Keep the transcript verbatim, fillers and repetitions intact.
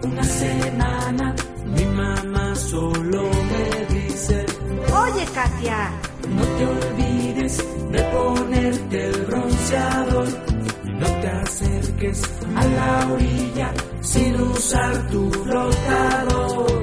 una semana mi mamá solo me dice: Oye, Katia, no te olvides de ponerte el bronceador y no te acerques a la orilla sin usar tu flotador.